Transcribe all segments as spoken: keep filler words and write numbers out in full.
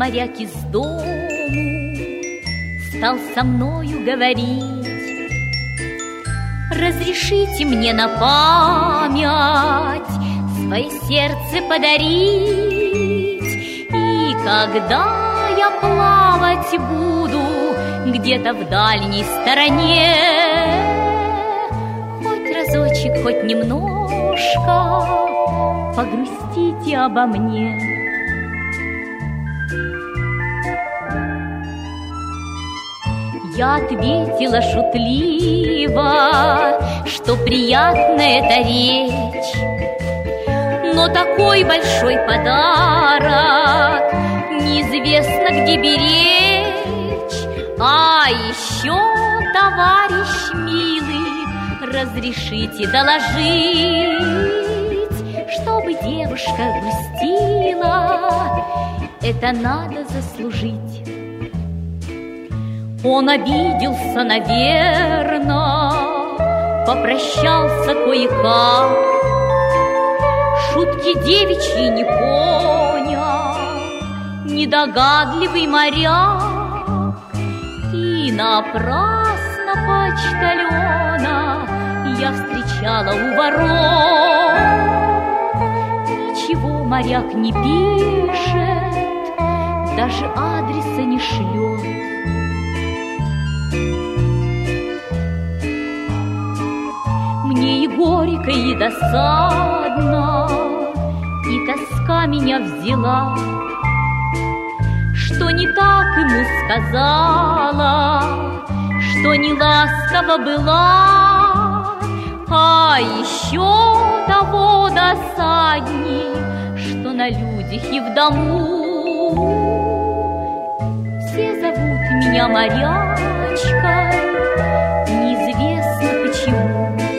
моряк из дому, стал со мною говорить: разрешите мне на память свое сердце подарить, и когда я плавать буду где-то в дальней стороне, хоть разочек, хоть немножко погрустите обо мне. Я ответила шутливо, что приятна эта речь, но такой большой подарок неизвестно где беречь. А еще, товарищ милый, разрешите доложить, чтобы девушка грустила, это надо заслужить. Он обиделся, наверно, попрощался кое-как, шутки девичьи не понял недогадливый моряк, и напрасно почтальона я встречала у ворот. Ничего моряк не пишет, даже адреса не шлет. Мне и горько, и досадно, и тоска меня взяла, что не так ему сказала, что не ласкова была. А еще того досадней, что на людях и в дому все зовут меня морячкой, неизвестно почему.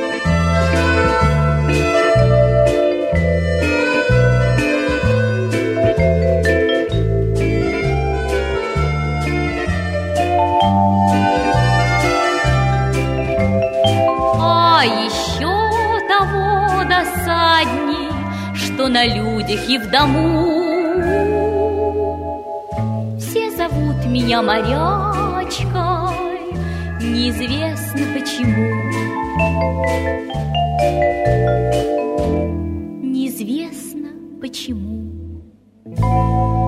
А еще того досадней, что на людях и в дому все зовут меня морячкой, неизвестно почему. Неизвестно почему.